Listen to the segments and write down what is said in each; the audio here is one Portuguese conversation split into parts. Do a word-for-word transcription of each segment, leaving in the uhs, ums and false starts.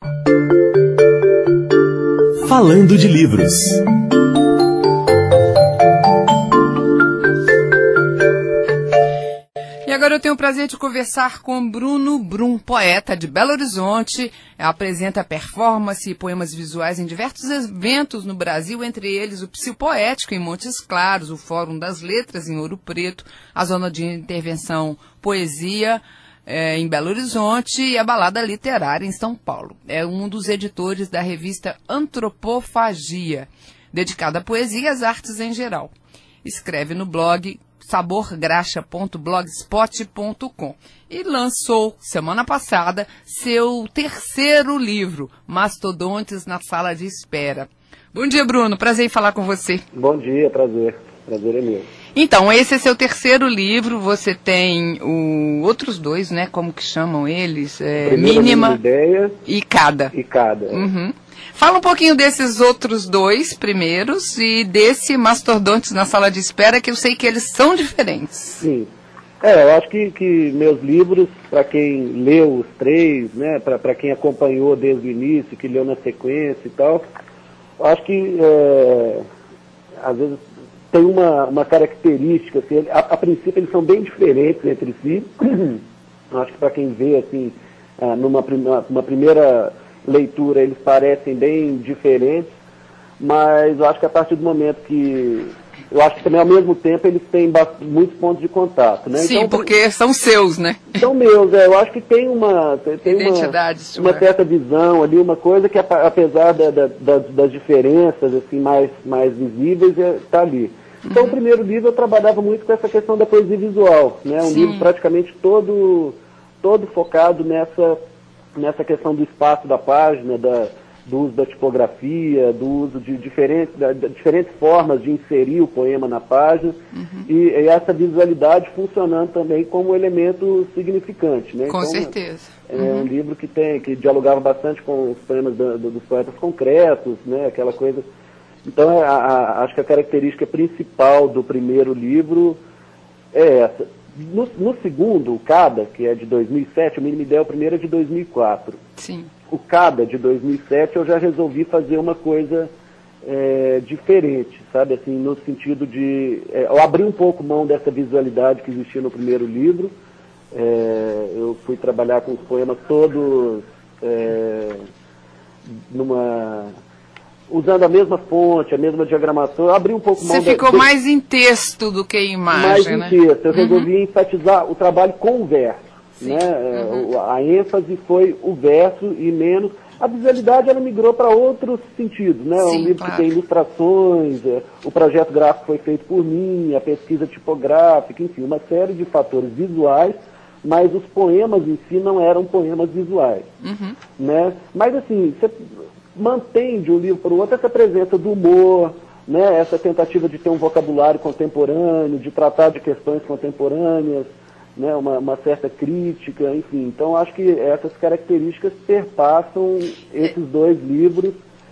Falando de livros. E agora eu tenho o prazer de conversar com Bruno Brum, poeta de Belo Horizonte. Apresenta performance e poemas visuais em diversos eventos no Brasil, entre eles o Psipoético em Montes Claros, o Fórum das Letras em Ouro Preto, a Zona de Intervenção Poesia é, em Belo Horizonte e a Balada Literária em São Paulo. É um dos editores da revista Antropofagia, dedicada à poesia e às artes em geral. Escreve no blog saborgraxa ponto blogspot ponto com e lançou, semana passada, seu terceiro livro, Mastodontes na Sala de Espera. Bom dia, Bruno. Prazer em falar com você. Bom dia, prazer. Prazer é meu. Então, esse é seu terceiro livro. Você tem o, outros dois, né? Como que chamam eles? É, Mínima Ideia e Cada. E Cada. Uhum. Fala um pouquinho desses outros dois primeiros e desse Mastodontes na Sala de Espera, que eu sei que eles são diferentes. Sim. É, eu acho que, que meus livros, para quem leu os três, né, para quem acompanhou desde o início, que leu na sequência e tal, eu acho que, é, às vezes, tem uma, uma característica, assim, a, a princípio eles são bem diferentes entre si. Eu acho que para quem vê, assim, numa prima, uma primeira leitura, eles parecem bem diferentes, mas eu acho que a partir do momento que... Eu acho que também, ao mesmo tempo, eles têm muitos pontos de contato, né? Sim, então, porque são seus, né? São meus, é. Eu acho que tem uma... Tem Identidade uma, uma certa visão ali, uma coisa que, apesar da, da, das, das diferenças, assim, mais, mais visíveis, está ali. Então, uhum. O primeiro livro eu trabalhava muito com essa questão da poesia visual, né? Um Sim. livro praticamente todo, todo focado nessa... nessa questão do espaço da página, da, do uso da tipografia, do uso de diferentes, da, de diferentes formas de inserir o poema na página, uhum. e, e essa visualidade funcionando também como elemento significante. Né? Com então, certeza. É uhum. um livro que, tem, que dialogava bastante com os poemas da, do, dos poetas concretos, né? Aquela coisa... Então, a, a, acho que a característica principal do primeiro livro é essa. No, no segundo, o Cada, que é de dois mil e sete, o Mínima Ideia, o primeiro é de dois mil e quatro. Sim. O Cada, de dois mil e sete, eu já resolvi fazer uma coisa é, diferente, sabe? Assim, no sentido de... É, eu abri um pouco mão dessa visualidade que existia no primeiro livro. É, eu fui trabalhar com os poemas todos é, numa... usando a mesma fonte, a mesma diagramação, eu abri um pouco Você ficou de, mais em texto do que em imagem, mais né? Mais em texto. Eu uhum. resolvi enfatizar o trabalho com o verso. Né? Uhum. A ênfase foi o verso e menos... A visualidade, ela migrou para outros sentidos, né? Sim, um livro claro. que tem ilustrações, é, o projeto gráfico foi feito por mim, a pesquisa tipográfica, enfim, uma série de fatores visuais, mas os poemas em si não eram poemas visuais. Uhum. Né? Mas, assim, você mantém de um livro para o outro essa presença do humor, né? Essa tentativa de ter um vocabulário contemporâneo, de tratar de questões contemporâneas, né? uma, uma certa crítica, enfim. Então, acho que essas características perpassam esses dois livros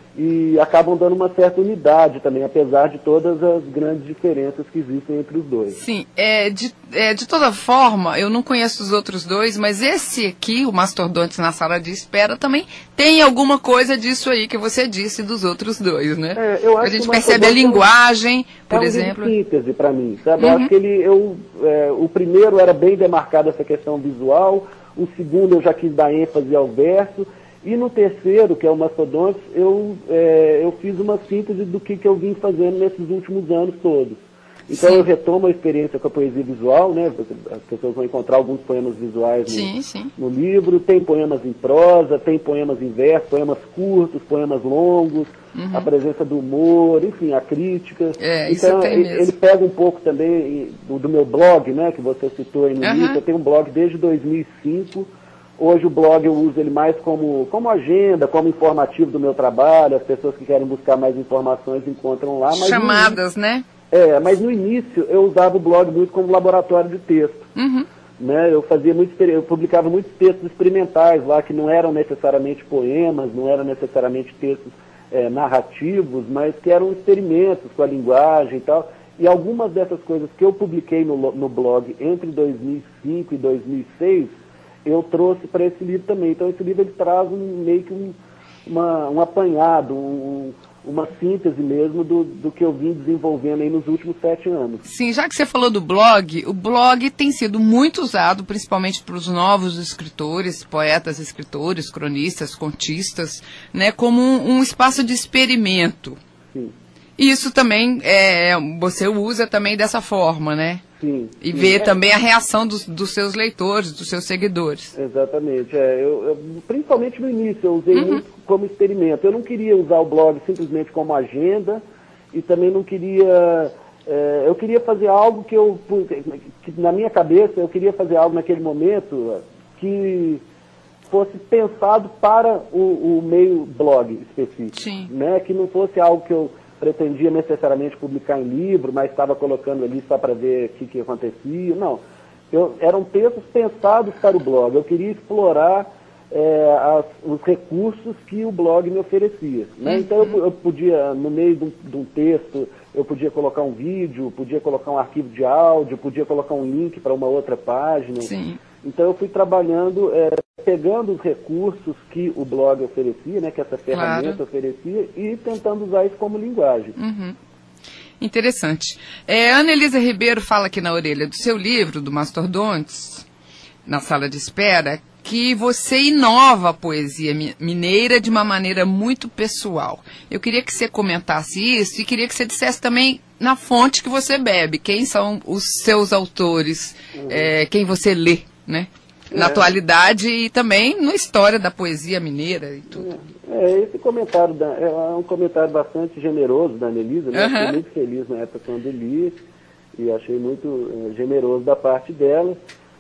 e acabam dando uma certa unidade também, apesar de todas as grandes diferenças que existem entre os dois. Sim, é, de, é, de toda forma, eu não conheço os outros dois, mas esse aqui, o Mastodontes na Sala de Espera, também tem alguma coisa disso aí que você disse dos outros dois, né? É, eu acho a gente que percebe a linguagem, por é um exemplo. É uma síntese para mim, sabe? Uhum. Eu acho que ele, eu, é, o primeiro era bem demarcado essa questão visual, o segundo eu já quis dar ênfase ao verso, e no terceiro, que é o Mastodontes, eu, é, eu fiz uma síntese do que, que eu vim fazendo nesses últimos anos todos. Então, sim, eu retomo a experiência com a poesia visual, né? As pessoas vão encontrar alguns poemas visuais no, sim, sim. no livro, tem poemas em prosa, tem poemas em verso, poemas curtos, poemas longos, uhum, a presença do humor, enfim, a crítica. É, então, isso tem ele, mesmo. ele pega um pouco também do, do meu blog, né? Que você citou aí no uhum. início. Eu tenho um blog desde dois mil e cinco. Hoje o blog eu uso ele mais como, como agenda, como informativo do meu trabalho. As pessoas que querem buscar mais informações encontram lá. Mas chamadas, no, né? É, mas no início eu usava o blog muito como laboratório de texto. Uhum. Né? Eu fazia muito, eu publicava muitos textos experimentais lá, que não eram necessariamente poemas, não eram necessariamente textos é, narrativos, mas que eram experimentos com a linguagem e tal. E algumas dessas coisas que eu publiquei no, no blog entre dois mil e cinco e dois mil e seis, eu trouxe para esse livro também. Então esse livro ele traz um, meio que um, uma, um apanhado, um, uma síntese mesmo do, do que eu vim desenvolvendo aí nos últimos sete anos. Sim, já que você falou do blog, o blog tem sido muito usado, principalmente para os novos escritores, poetas, escritores, cronistas, contistas, né, como um, um espaço de experimento. Sim. E isso também, é, você usa também dessa forma, né? Sim. E sim. vê é. também a reação dos, dos seus leitores, dos seus seguidores. Exatamente. É, eu, eu, principalmente no início, eu usei Uhum. muito como experimento. Eu não queria usar o blog simplesmente como agenda e também não queria... É, eu queria fazer algo que eu... Que, na minha cabeça, eu queria fazer algo naquele momento que fosse pensado para o, o meio blog específico. Sim. Né? Que não fosse algo que eu pretendia necessariamente publicar em livro, mas estava colocando ali só para ver o que, que acontecia. Não. Eu, eram textos pensados para o blog. Eu queria explorar é, as, os recursos que o blog me oferecia. Né? Uhum. Então eu, eu podia, no meio de um, de um texto, eu podia colocar um vídeo, podia colocar um arquivo de áudio, podia colocar um link para uma outra página. Sim. Então eu fui trabalhando, é, pegando os recursos que o blog oferecia, né, que essa ferramenta Claro. oferecia, e tentando usar isso como linguagem. Uhum. Interessante. É, Ana Elisa Ribeiro fala aqui na orelha do seu livro, do Mastodontes, na sala de espera, que você inova a poesia mineira de uma maneira muito pessoal. Eu queria que você comentasse isso e queria que você dissesse também na fonte que você bebe, quem são os seus autores, uhum. é, quem você lê, né? Na é. atualidade e também na história da poesia mineira e tudo. É, esse comentário da, é um comentário bastante generoso da Anelisa, né? Uhum. Fiquei muito feliz na época quando li e achei muito é, generoso da parte dela.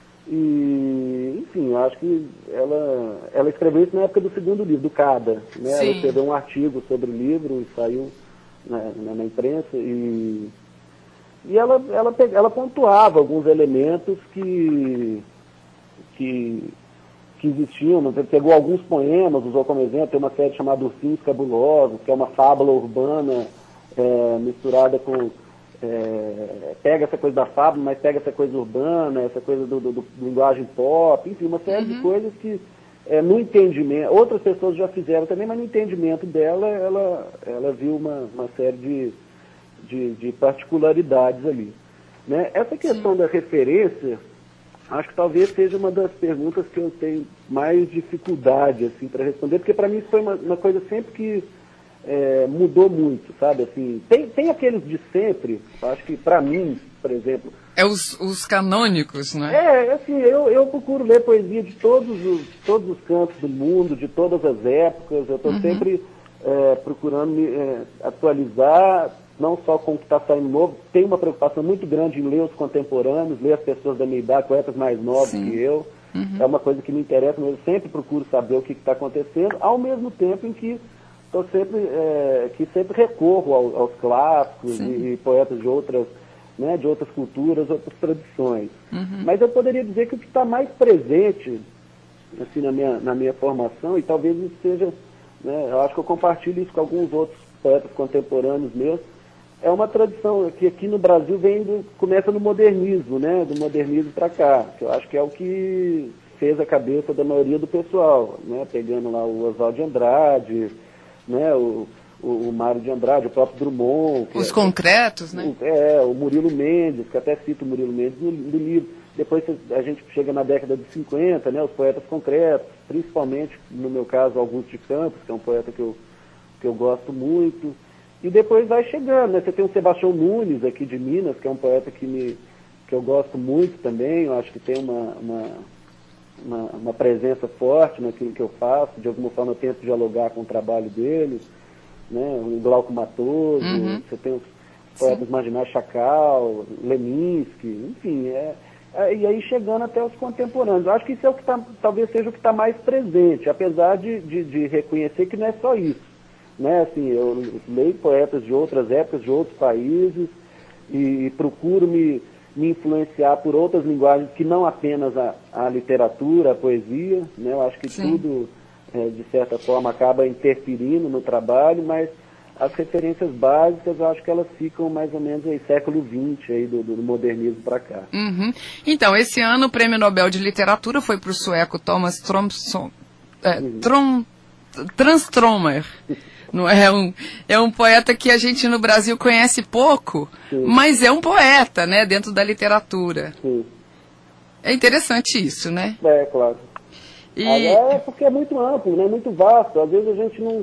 E, enfim, acho que ela, ela escreveu isso na época do segundo livro, do Cada. Né? Ela escreveu um artigo sobre o livro e saiu na, na, na imprensa e, e ela, ela, ela pontuava alguns elementos que... que que existiam, né? Pegou alguns poemas, usou como exemplo, tem uma série chamada Ursinhos Cabulosos, que é uma fábula urbana é, misturada com... É, pega essa coisa da fábula, mas pega essa coisa urbana, essa coisa do, do, do linguagem pop, enfim, uma série uhum. de coisas que, é, no entendimento, outras pessoas já fizeram também, mas no entendimento dela, ela, ela viu uma, uma série de, de, de particularidades ali. Né? Essa questão Sim. da referência... Acho que talvez seja uma das perguntas que eu tenho mais dificuldade assim, para responder, porque para mim isso foi uma, uma coisa sempre que é, mudou muito, sabe? Assim, tem, tem aqueles de sempre, acho que para mim, por exemplo... É os, os canônicos, né? É, assim, eu, eu procuro ler poesia de todos os, todos os cantos do mundo, de todas as épocas, eu estou uhum. sempre é, procurando me é, atualizar... não só com o que está saindo novo, tem uma preocupação muito grande em ler os contemporâneos, ler as pessoas da minha idade, poetas mais novos Sim. que eu. Uhum. É uma coisa que me interessa, mas eu sempre procuro saber o que está acontecendo, ao mesmo tempo em que eu sempre, é, que sempre recorro ao, aos clássicos e, e poetas de outras, né, de outras culturas, outras tradições. Uhum. Mas eu poderia dizer que o que está mais presente assim, na, minha, na minha formação, e talvez isso seja, né, eu acho que eu compartilho isso com alguns outros poetas contemporâneos meus, é uma tradição que aqui no Brasil vem do, começa no modernismo, né? Do modernismo para cá, que eu acho que é o que fez a cabeça da maioria do pessoal, né? Pegando lá o Oswald de Andrade, né? O, o, o Mário de Andrade, o próprio Drummond. Os é, concretos, né? O, é, o Murilo Mendes, que até cito o Murilo Mendes no, no livro. Depois a gente chega na década de cinquenta, né? Os poetas concretos, principalmente, no meu caso, Augusto de Campos, que é um poeta que eu, que eu gosto muito. E depois vai chegando, né? Você tem o Sebastião Nunes aqui de Minas, que é um poeta que, me, que eu gosto muito também, eu acho que tem uma, uma, uma, uma presença forte naquilo que eu faço, de alguma forma eu tento dialogar com o trabalho dele, né? O Glauco Matoso, uhum. Você tem os poetas Sim. marginais Chacal, Leminski, enfim, é, é, e aí chegando até os contemporâneos. Eu acho que isso é o que tá, talvez seja o que está mais presente, apesar de, de, de reconhecer que não é só isso. Né, assim, eu leio poetas de outras épocas, de outros países, e, e procuro me, me influenciar por outras linguagens que não apenas a, a literatura, a poesia, né, eu acho que Sim. tudo, é, de certa forma, acaba interferindo no trabalho, mas as referências básicas, eu acho que elas ficam mais ou menos aí, século vinte, aí, do, do modernismo para cá. Uhum. Então, esse ano o Prêmio Nobel de Literatura foi para o sueco Thomas Tromsø, é, Uhum. Trom, Tranströmer. Não é, um, é um poeta que a gente no Brasil conhece pouco, Sim. mas é um poeta, né, dentro da literatura. Sim. É interessante isso, né? É, claro. E... É porque é muito amplo, né? Muito vasto. Às vezes a gente não...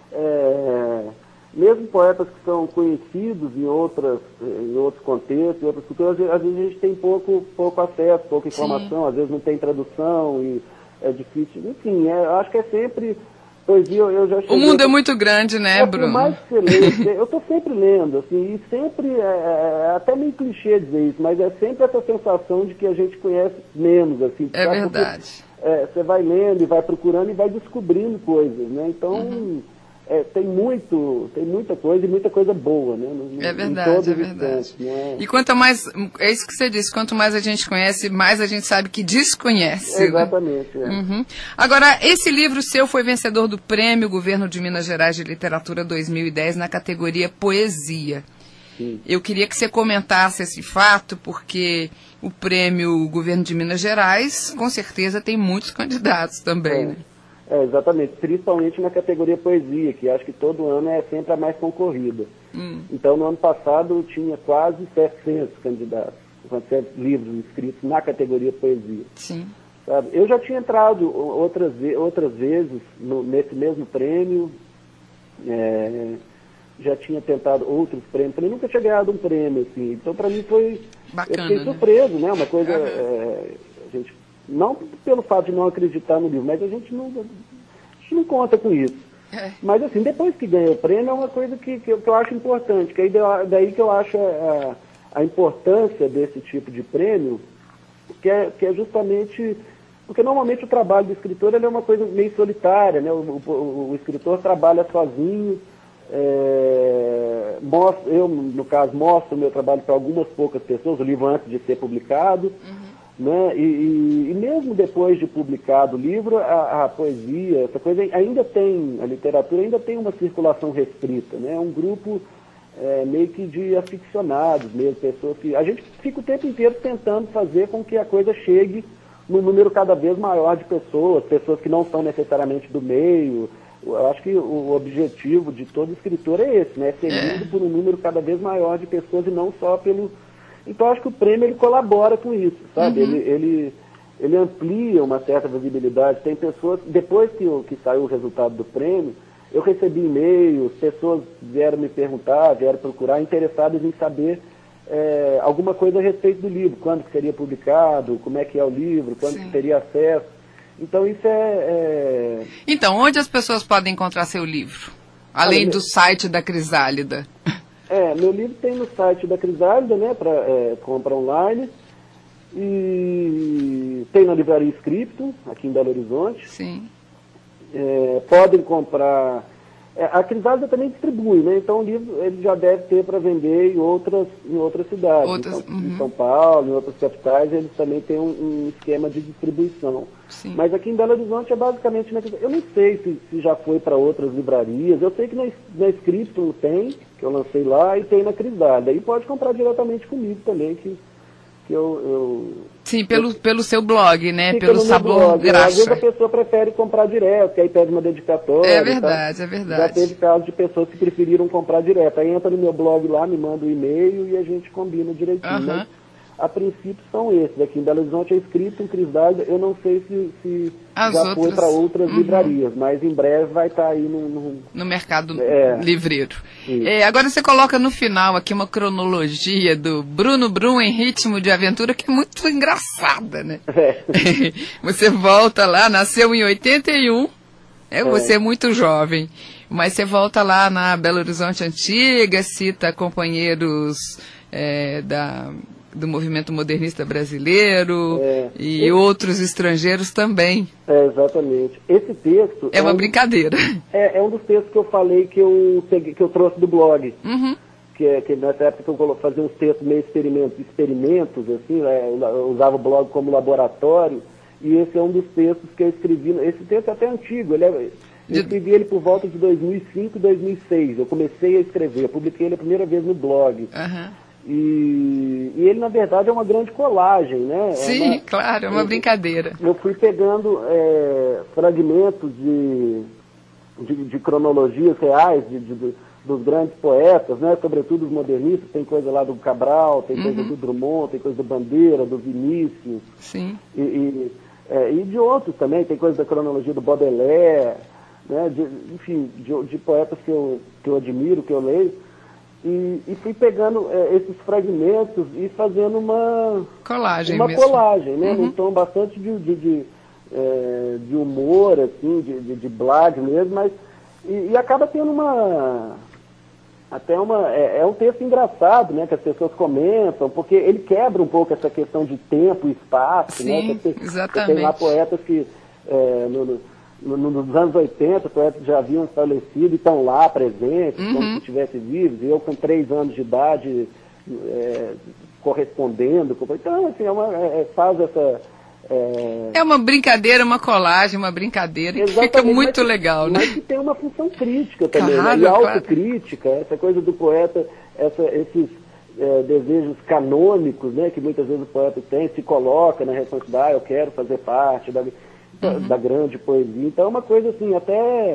É, mesmo poetas que são conhecidos em, outras, em outros contextos, em outras culturas, às vezes a gente tem pouco, pouco acesso, pouca informação, Sim. às vezes não tem tradução e é difícil. Enfim, é, acho que é sempre... Poesia, eu já cheguei... O mundo é muito grande, né, é, Bruno? Por mais que você lê, eu estou sempre lendo, assim, e sempre, é, é até meio clichê dizer isso, mas é sempre essa sensação de que a gente conhece menos, assim. É sabe? verdade. Porque, é, você vai lendo e vai procurando e vai descobrindo coisas, né? Então, uhum. é, tem muito, tem muita coisa e muita coisa boa, né? No, é verdade, é verdade. Instantes, né? E quanto mais, é isso que você disse, quanto mais a gente conhece, mais a gente sabe que desconhece. É, exatamente. Né? É. Uhum. Agora, esse livro seu foi vencedor do Prêmio Governo de Minas Gerais de Literatura dois mil e dez na categoria Poesia. Sim. Eu queria que você comentasse esse fato, porque o Prêmio Governo de Minas Gerais, com certeza, tem muitos candidatos também, é. né? É, exatamente, principalmente na categoria poesia, que acho que todo ano é sempre a mais concorrida. Hum. Então, no ano passado, tinha quase setecentos candidatos, setecentos livros inscritos na categoria poesia. Sim. Sabe? Eu já tinha entrado outras, outras vezes no, nesse mesmo prêmio, é, já tinha tentado outros prêmios, também nunca tinha ganhado um prêmio, assim. Então, para mim, foi... Bacana, eu fiquei né? surpreso, né? Uma coisa... Uhum. É, a gente... Não pelo fato de não acreditar no livro, mas a gente não, a gente não conta com isso. É. Mas, assim, depois que ganha o prêmio, é uma coisa que, que, eu, que eu acho importante. Que aí, daí que eu acho a, a importância desse tipo de prêmio, que é, que é justamente... Porque, normalmente, o trabalho do escritor ele é uma coisa meio solitária, né? O, o, o escritor trabalha sozinho. É, mostro, eu, no caso, mostro o meu trabalho para algumas poucas pessoas, o livro antes de ser publicado. Uhum. Né? E, e, e mesmo depois de publicado o livro, a, a poesia, essa coisa ainda tem, a literatura ainda tem uma circulação restrita, né? É um grupo é, meio que de aficionados mesmo, pessoas que... A gente fica o tempo inteiro tentando fazer com que a coisa chegue num número cada vez maior de pessoas, pessoas que não são necessariamente do meio. Eu acho que o objetivo de todo escritor é esse, né? Ser lido por um número cada vez maior de pessoas e não só pelo... Então, acho que o prêmio ele colabora com isso, sabe? Uhum. Ele, ele, ele amplia uma certa visibilidade. Tem pessoas, depois que, que saiu o resultado do prêmio, eu recebi e-mails, pessoas vieram me perguntar, vieram procurar, interessadas em saber é, alguma coisa a respeito do livro, quando que seria publicado, como é que é o livro, quando que teria acesso. Então, isso é, é... Então, onde as pessoas podem encontrar seu livro? Além Olha, do site da Crisálida. É, meu livro tem no site da Crisálida, né, para é, compra online, e tem na livraria Scriptum, aqui em Belo Horizonte. Sim. É, podem comprar... É, a Crisálida também distribui, né, então o livro ele já deve ter para vender em outras, em outras cidades. Outras, então, uhum. Em São Paulo, em outras capitais, eles também têm um, um esquema de distribuição. Sim. Mas aqui em Belo Horizonte é basicamente... Na, eu não sei se, se já foi para outras livrarias, eu sei que na, na Scriptum tem, que eu lancei lá, e tem na Crisálida. E pode comprar diretamente comigo também, que, que eu, eu... Sim, pelo, eu, pelo seu blog, né? Pelo pelo Sabor blog. Graxa. Às vezes a pessoa prefere comprar direto, que aí pede uma dedicatória. É verdade, tá? é verdade. Já teve casos de pessoas que preferiram comprar direto. Aí entra no meu blog lá, me manda o um e-mail e a gente combina direitinho. Uhum. Mas, a princípio são esses. Aqui em Belo Horizonte é escrito em Crisálida. Eu não sei se, se já outras... foi para outras uhum. livrarias, mas em breve vai estar tá aí no, no... no mercado é. livreiro. É, agora você coloca no final aqui uma cronologia do Bruno Brum em Ritmo de Aventura, que é muito engraçada, né? É. Você volta lá, nasceu em oitenta e um, é, você é muito jovem, mas você volta lá na Belo Horizonte Antiga, cita companheiros é, da... do movimento modernista brasileiro é, e esse, outros estrangeiros também. É, exatamente. Esse texto... É, é uma um, brincadeira. É, é um dos textos que eu falei que eu, peguei, que eu trouxe do blog. Uhum. Que, é, que nessa época eu fazia uns textos meio experimentos, experimentos assim, né, eu usava o blog como laboratório, e esse é um dos textos que eu escrevi. Esse texto é até antigo, ele é, Eu escrevi ele por volta de dois mil e cinco, dois mil e seis. Eu comecei a escrever, eu publiquei ele a primeira vez no blog. Uhum. E, e ele, na verdade, é uma grande colagem, né? Sim, é uma, claro, é uma eu, brincadeira. Eu fui pegando é, fragmentos de, de, de cronologias reais de, de, dos grandes poetas, né? Sobretudo os modernistas. Tem coisa lá do Cabral, tem uhum. coisa do Drummond, tem coisa do Bandeira, do Vinícius. Sim. E, e, é, e de outros também, tem coisa da cronologia do Baudelaire, né? de, enfim, de, de poetas que eu, que eu admiro, que eu leio. E, e fui pegando é, esses fragmentos e fazendo uma colagem, uma mesmo. colagem, né? Uhum. Num tom bastante de, de, de, é, de humor, assim, de, de, de blog mesmo, mas e, e acaba tendo uma até uma é, é um texto engraçado, né? Que as pessoas comentam, porque ele quebra um pouco essa questão de tempo e espaço, sim, né? Você, exatamente. você tem lá poetas que é, no, no, nos anos oitenta, poetas já haviam falecido e estão lá presentes, uhum. como se estivessem vivos, e eu com três anos de idade é, correspondendo. Então, assim, é uma, é, faz essa... É... é uma brincadeira, uma colagem, uma brincadeira que fica muito mas, legal, né? Mas que tem uma função crítica também, claro, né? E claro. autocrítica, essa coisa do poeta, essa, esses é, desejos canônicos, né, que muitas vezes o poeta tem, se coloca na responsabilidade, ah, eu quero fazer parte da... Uhum. da grande poesia. Então é uma coisa assim, até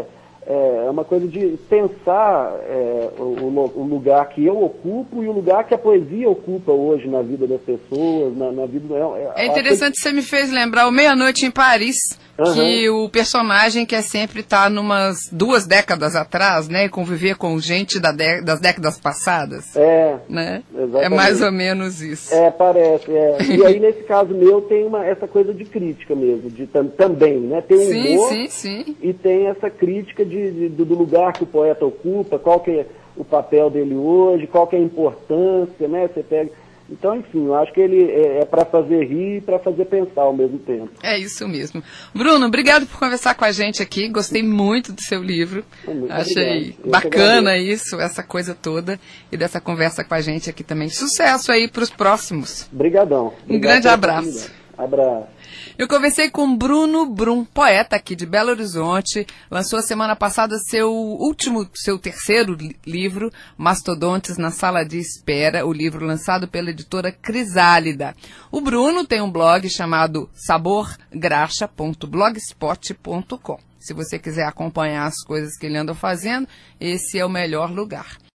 é uma coisa de pensar é, o, o lugar que eu ocupo e o lugar que a poesia ocupa hoje na vida das pessoas, na, na vida... É, é interessante, que... você me fez lembrar o Meia-Noite em Paris, uhum. que o personagem quer sempre estar numas duas décadas atrás, né, e conviver com gente da de, das décadas passadas. É, né? Exatamente. É mais ou menos isso. É, parece. É. E aí, nesse caso meu, tem uma, essa coisa de crítica mesmo, de, tam, também, né? Tem um sim, humor sim, sim. E tem essa crítica de, de, do lugar que o poeta ocupa, qual que é o papel dele hoje, qual que é a importância, né? Você pega... Então, enfim, eu acho que ele é, é para fazer rir e para fazer pensar ao mesmo tempo. É isso mesmo. Bruno, obrigado por conversar com a gente aqui. Gostei muito do seu livro. Muito Achei bacana isso, essa coisa toda. E dessa conversa com a gente aqui também. Sucesso aí para os próximos. Obrigadão. Um grande abraço. Abraço. Eu conversei com Bruno Brum, poeta aqui de Belo Horizonte. Lançou a semana passada seu último, seu terceiro livro, Mastodontes na Sala de Espera, o livro lançado pela editora Crisálida. O Bruno tem um blog chamado sabor graxa ponto blogspot ponto com. Se você quiser acompanhar as coisas que ele anda fazendo, esse é o melhor lugar.